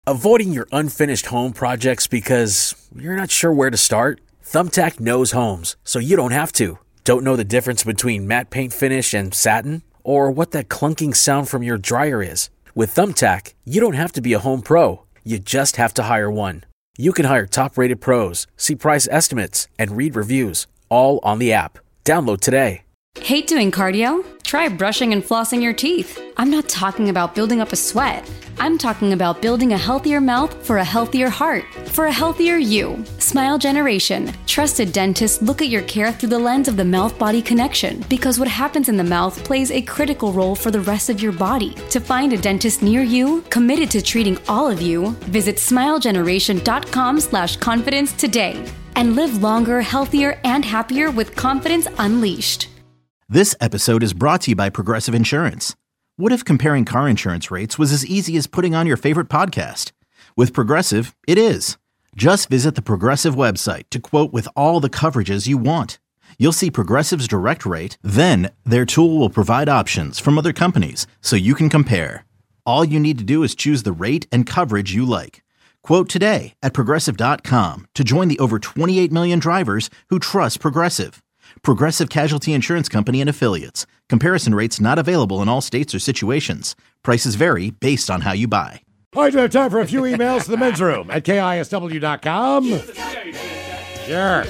Avoiding your unfinished home projects because you're not sure where to start? Thumbtack knows homes, so you don't have to. Don't know the difference between matte paint finish and satin? Or what that clunking sound from your dryer is? With Thumbtack, you don't have to be a home pro. You just have to hire one. You can hire top-rated pros, see price estimates, and read reviews, all on the app. Download today. Hate doing cardio? Try brushing and flossing your teeth. I'm not talking about building up a sweat. I'm talking about building a healthier mouth for a healthier heart, for a healthier you. Smile Generation. Trusted dentists look at your care through the lens of the mouth-body connection, because what happens in the mouth plays a critical role for the rest of your body. To find a dentist near you, committed to treating all of you, visit smilegeneration.com/confidence today. And live longer, healthier, and happier with confidence unleashed. This episode is brought to you by Progressive Insurance. What if comparing car insurance rates was as easy as putting on your favorite podcast? With Progressive, it is. Just visit the Progressive website to quote with all the coverages you want. You'll see Progressive's direct rate, then their tool will provide options from other companies so you can compare. All you need to do is choose the rate and coverage you like. Quote today at Progressive.com to join the over 28 million drivers who trust Progressive. Progressive Casualty Insurance Company and Affiliates. Comparison rates not available in all states or situations. Prices vary based on how you buy. All right, we have time for a few emails to the men's room at KISW.com. Sure.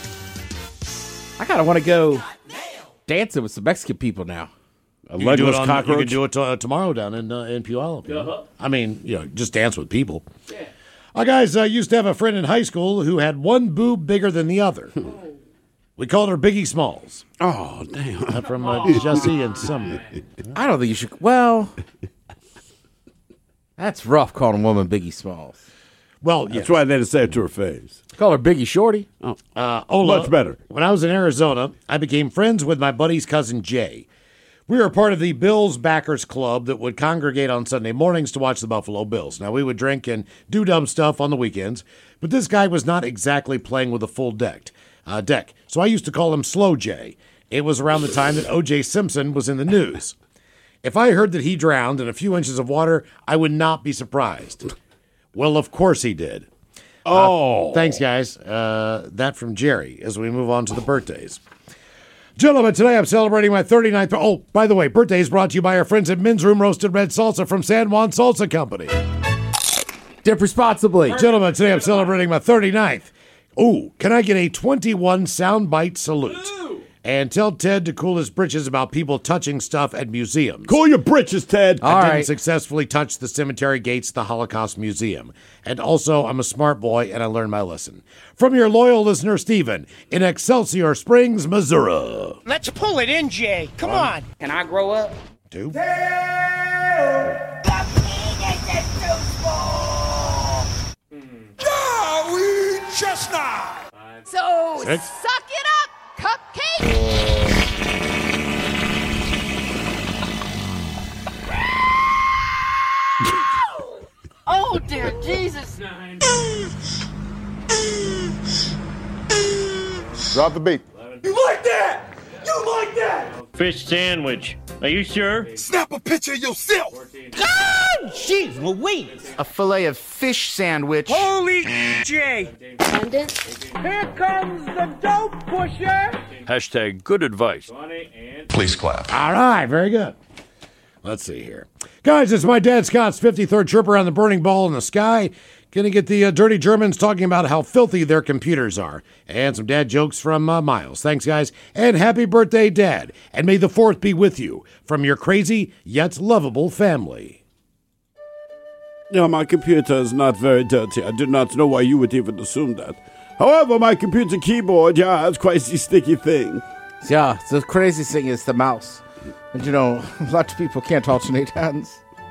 I kind of want to go dancing with some Mexican people now. You can do it tomorrow down in Puyallup. I mean, just dance with people. Yeah. Our guys used to have a friend in high school who had one boob bigger than the other. We called her Biggie Smalls. Oh, damn. From Jesse and some. I don't think you should. Well, that's rough calling a woman Biggie Smalls. Well, that's why they didn't say it to her face. Call her Biggie Shorty. Much better. When I was in Arizona, I became friends with my buddy's cousin Jay. We were part of the Bills Backers Club that would congregate on Sunday mornings to watch the Buffalo Bills. Now, we would drink and do dumb stuff on the weekends, but this guy was not exactly playing with a full deck. So I used to call him Slow J. It was around the time that O.J. Simpson was in the news. If I heard that he drowned in a few inches of water, I would not be surprised. Well, of course he did. Thanks, guys. That from Jerry as we move on to the birthdays. Gentlemen, today I'm celebrating my 39th. Oh, by the way, birthday is brought to you by our friends at Men's Room Roasted Red Salsa from San Juan Salsa Company. Dip responsibly. Gentlemen, today I'm celebrating my 39th. Ooh, can I get a 21 soundbite salute? Ooh. And tell Ted to cool his britches about people touching stuff at museums. Cool your britches, Ted. I didn't successfully touch the cemetery gates of the Holocaust Museum. And also, I'm a smart boy, and I learned my lesson. From your loyal listener, Steven, in Excelsior Springs, Missouri. Let's pull it in, Jay. Come on. Can I grow up? Two. The penis is too small. Golly chestnut. So, Six. suck it up, cupcake. Oh, dear Jesus. Drop the beat. You like that? You like that? Fish sandwich. Are you sure? Snap a picture of yourself. Oh, jeez Louise. A fillet of fish sandwich. Holy Jay. Here comes the dope pusher. Hashtag good advice. Please clap. All right, very good. Let's see here. Guys, it's my dad Scott's 53rd trip around the burning ball in the sky. Gonna get the dirty Germans talking about how filthy their computers are. And some dad jokes from Miles. Thanks, guys. And happy birthday, Dad. And may the 4th be with you from your crazy yet lovable family. Yeah, my computer is not very dirty. I do not know why you would even assume that. However, my computer keyboard, it's quite a sticky thing. Yeah, the crazy thing is the mouse. And a lot of people can't alternate hands.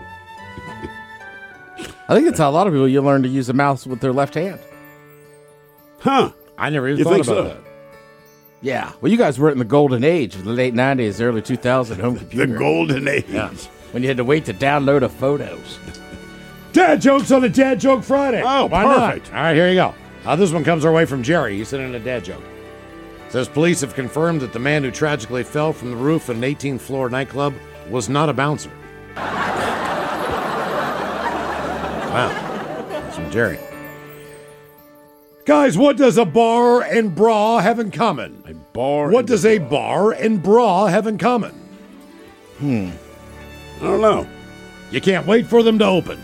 I think it's how a lot of people, you learn to use a mouse with their left hand. Huh. I never even thought about that. Yeah. Well, you guys were in the golden age of the late 90s, early 2000 home computer. The golden age. Yeah. When you had to wait to download the photos. Dad jokes on a Dad Joke Friday. Oh, why perfect. not? All right, here you go. This one comes our way from Jerry. He sent in a dad joke. Says police have confirmed that the man who tragically fell from the roof of an 18th floor nightclub was not a bouncer. Wow. That's from Jerry. Guys, what does a bar and bra have in common? A bar. What does a bar and bra have in common? I don't know. You can't wait for them to open.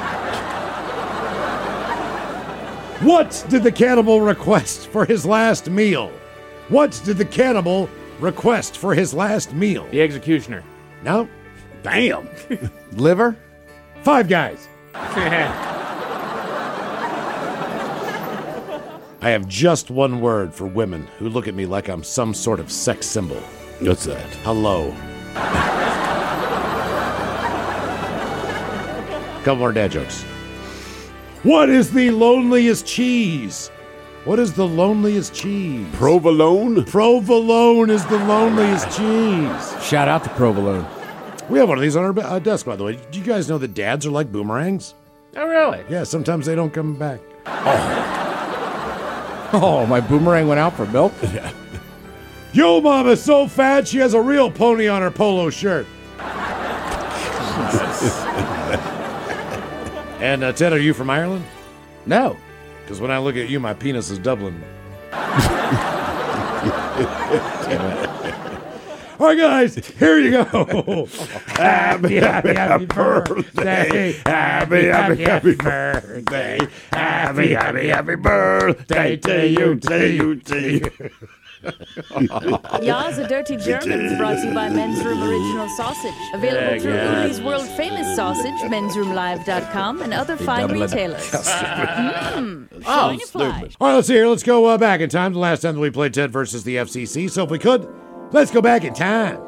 What did the cannibal request for his last meal? What did the cannibal request for his last meal? The executioner. No. Damn. Liver? Five Guys. I have just one word for women who look at me like I'm some sort of sex symbol. What's that? Hello. Couple more dad jokes. What is the loneliest cheese? What is the loneliest cheese? Provolone? Provolone is the loneliest cheese. Shout out to Provolone. We have one of these on our desk, by the way. Do you guys know that dads are like boomerangs? Oh, really? Yeah, sometimes they don't come back. Oh, my boomerang went out for milk? Yeah. Yo, mom is so fat she has a real pony on her polo shirt. And Ted, are you from Ireland? No. Because when I look at you, my penis is doubling. All right, guys, here you go. Happy, happy, happy birthday. Happy, happy, happy birthday. Happy, happy, happy birthday to you, to you, to you. Ya's a Dirty Germans brought to you by Men's Room Original Sausage. Available through Uli's world famous sausage, mensroomlive.com, and other fine retailers. All right, let's see here. Let's go back in time. The last time that we played Ted versus the FCC. So if we could, let's go back in time.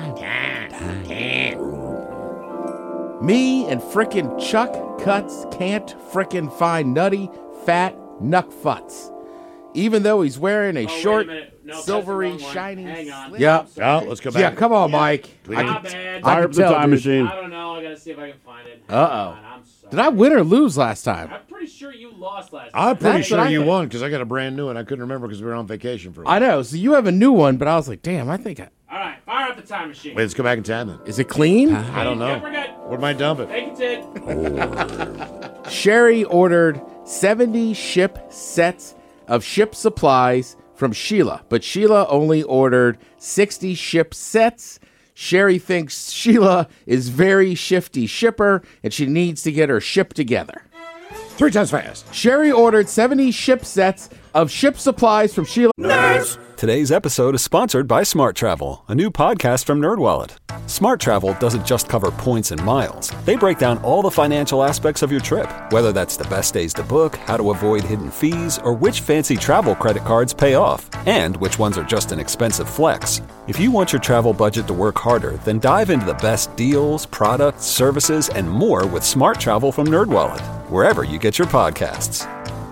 Me and frickin' Chuck Cuts can't frickin' find nutty, fat Nuckfuts. Even though he's wearing a short, silvery, shiny... Hang on. Yeah. Oh, let's go back. Yeah, come on, Mike. My bad. Fire up the time machine. I don't know. I gotta see if I can find it. Uh-oh. I'm sorry. Did I win or lose last time? I'm pretty sure you lost last time. I'm pretty That's what sure I you think. won because I got a brand new one. I couldn't remember because we were on vacation for a while. I know. So you have a new one, but I was like, damn, I think... All right, fire up the time machine. Wait, let's go back in time then. Is it clean? I don't know. Yep, we're good. Where am I dump it? Thank you, Ted. Sherry ordered 70 ship sets of ship supplies from Sheila, but Sheila only ordered 60 ship sets. Sherry thinks Sheila is very shifty shipper, and she needs to get her ship together. 3 times fast. Sherry ordered 70 ship sets of ship supplies from Sheila. Nice. Today's episode is sponsored by Smart Travel, a new podcast from NerdWallet. Smart Travel doesn't just cover points and miles. They break down all the financial aspects of your trip, whether that's the best days to book, how to avoid hidden fees, or which fancy travel credit cards pay off, and which ones are just an expensive flex. If you want your travel budget to work harder, then dive into the best deals, products, services, and more with Smart Travel from NerdWallet, wherever you get your podcasts.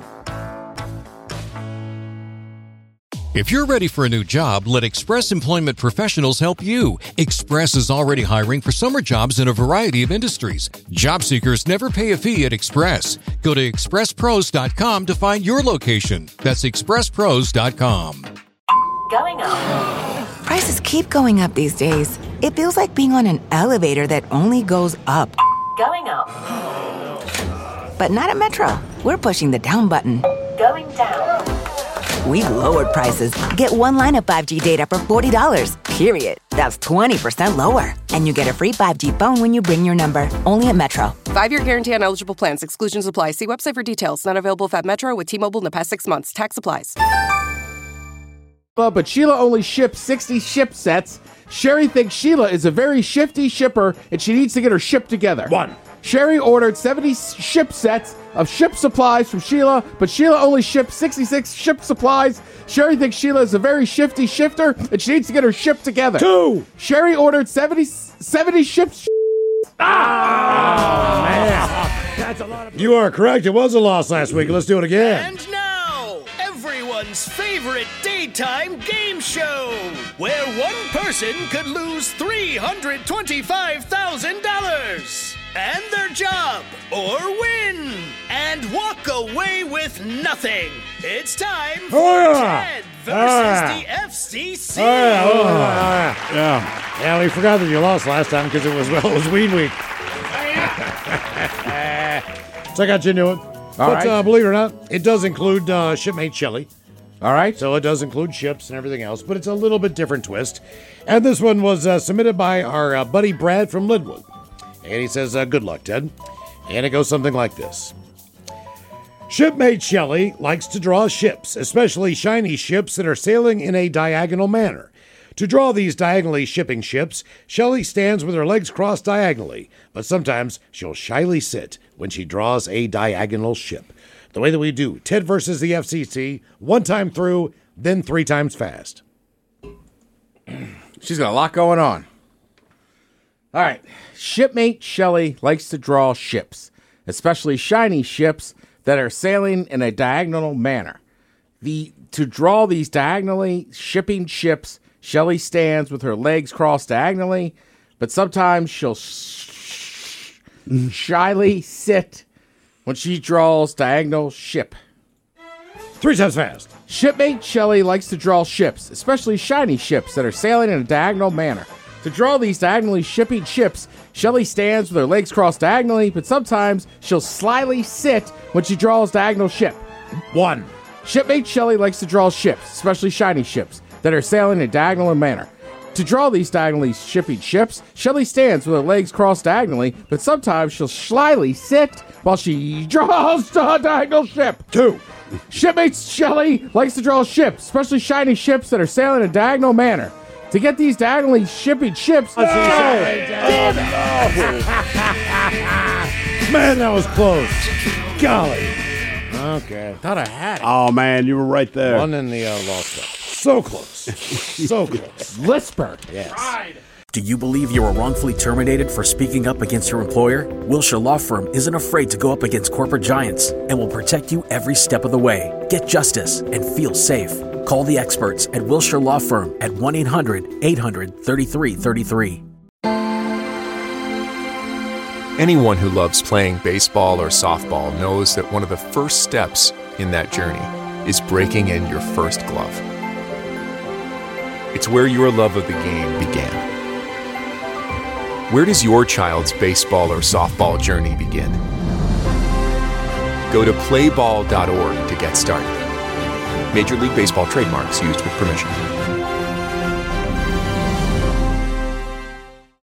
If you're ready for a new job, let Express Employment Professionals help you. Express is already hiring for summer jobs in a variety of industries. Job seekers never pay a fee at Express. Go to expresspros.com to find your location. That's expresspros.com. Going up. Prices keep going up these days. It feels like being on an elevator that only goes up. Going up. But not at Metro. We're pushing the down button. Going down. We've lowered prices. Get one line of 5G data for $40, period. That's 20% lower. And you get a free 5G phone when you bring your number. Only at Metro. 5-year guarantee on eligible plans. Exclusions apply. See website for details. Not available at Metro with T-Mobile in the past 6 months. Tax applies. But Sheila only shipped 60 ship sets. Sherry thinks Sheila is a very shifty shipper, and she needs to get her ship together. 1. Sherry ordered 70 ship sets of ship supplies from Sheila, but Sheila only shipped 66 ship supplies. Sherry thinks Sheila is a very shifty shifter, and she needs to get her ship together. 2. Sherry ordered 70 ships. Man. That's a lot of... You are correct. It was a loss last week. Let's do it again. And now, everyone's favorite daytime game show, where one person could lose $325,000 and their job, or win and walk away with nothing. It's time for Ted versus the FCC. Yeah, we forgot that you lost last time because it was Ween Week. So I got you a new one. But believe it or not, it does include Shipmate Shelly. All right. So it does include ships and everything else, but it's a little bit different twist. And this one was submitted by our buddy Brad from Linwood. And he says, good luck, Ted. And it goes something like this. Shipmate Shelly likes to draw ships, especially shiny ships that are sailing in a diagonal manner. To draw these diagonally shipping ships, Shelly stands with her legs crossed diagonally, but sometimes she'll shyly sit when she draws a diagonal ship. The way that we do Ted versus the FCC, 1 time through, then 3 times fast. She's got a lot going on. All right. Shipmate Shelly likes to draw ships, especially shiny ships that are sailing in a diagonal manner. To draw these diagonally shipping ships, Shelly stands with her legs crossed diagonally, but sometimes she'll shyly sit when she draws diagonal ship. 3 times fast. Shipmate Shelly likes to draw ships, especially shiny ships that are sailing in a diagonal manner. To draw these diagonally shipping ships, Shelly stands with her legs crossed diagonally, but sometimes she'll slyly sit when she draws diagonal ship. 1. Shipmate Shelly likes to draw ships, especially shiny ships, that are sailing in a diagonal manner. To draw these diagonally shipping ships, Shelly stands with her legs crossed diagonally, but sometimes she'll slyly sit while she draws the diagonal ship. 2. Shipmate Shelly likes to draw ships, especially shiny ships that are sailing in a diagonal manner. To get these diagonally shipping ships... Man, that was close. Golly. Okay. Thought I had it. Oh, man, you were right there. 1 in the lost up. So close. So close. Lisper. Yes. Do you believe you were wrongfully terminated for speaking up against your employer? Wilshire Law Firm isn't afraid to go up against corporate giants and will protect you every step of the way. Get justice and feel safe. Call the experts at Wilshire Law Firm at 1-800-800-3333. Anyone who loves playing baseball or softball knows that one of the first steps in that journey is breaking in your first glove. It's where your love of the game began. Where does your child's baseball or softball journey begin? Go to playball.org to get started. Major League Baseball trademarks used with permission.